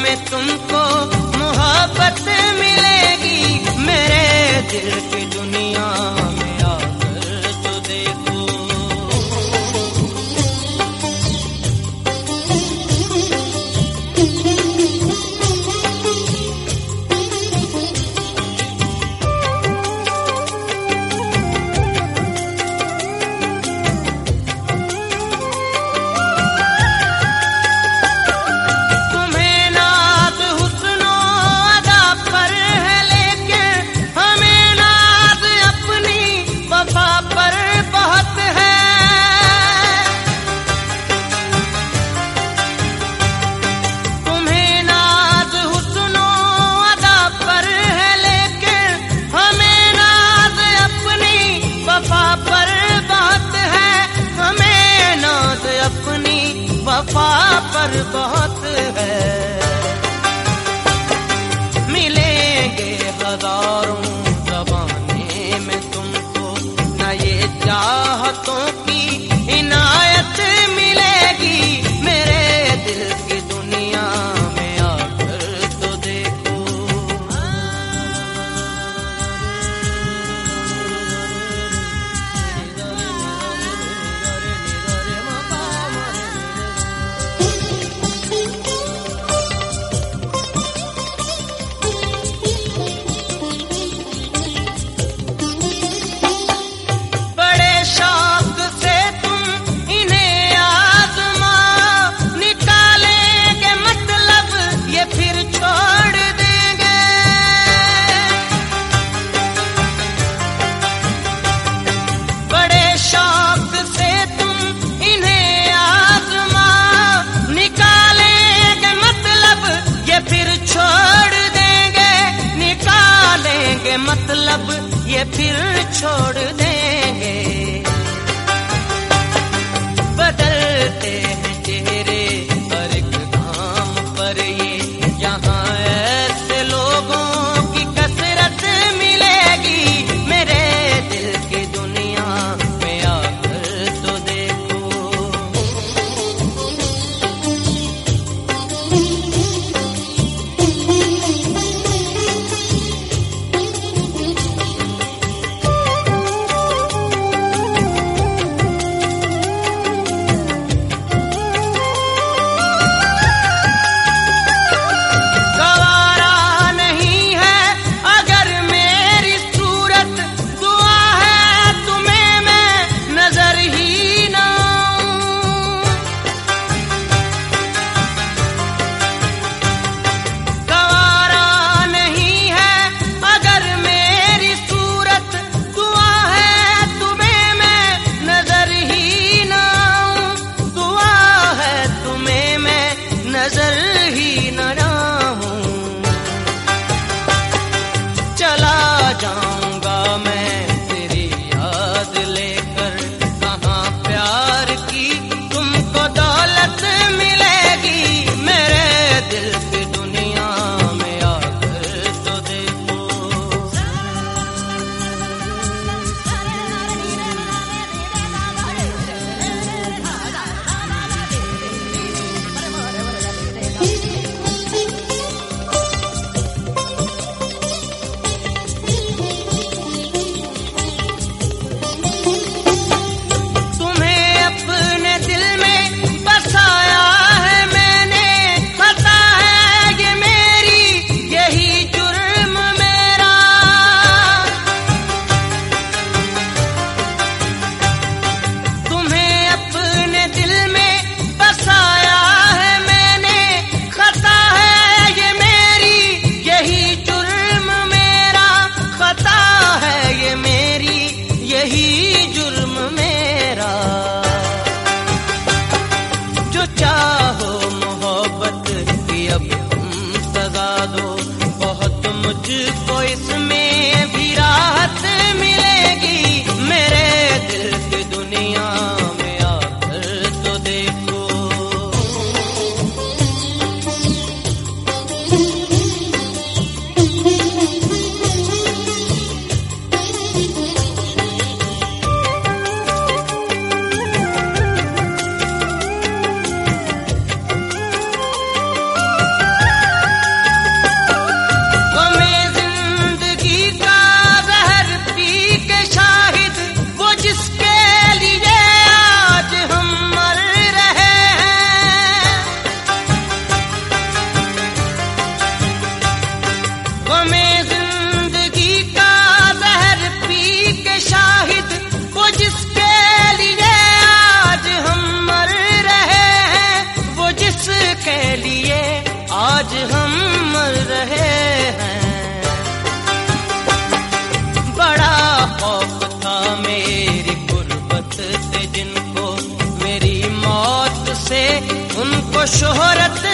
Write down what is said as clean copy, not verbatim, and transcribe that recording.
में तुमको मोहब्बत मिलेगी, मेरे दिल की दुनिया में आकर तो देखो। वफा पर बहुत है, मिलेंगे हजारों ज़माने में तुमको, न ये चाहतों की इनायत मिलेगी, मेरे दिल की दुनिया में आकर तो देखो। मतलब ये फिर छोड़ देंगे, बदलते हैं चेहरे हर एक काम पर, ये यहाँ ऐसे लोगों की कसरत मिलेगी, मेरे दिल की दुनिया में आकर तो देखो। आज हम मर रहे हैं। बड़ा खौफ था मेरी गुर्बत से जिनको, मेरी मौत से उनको शोहरत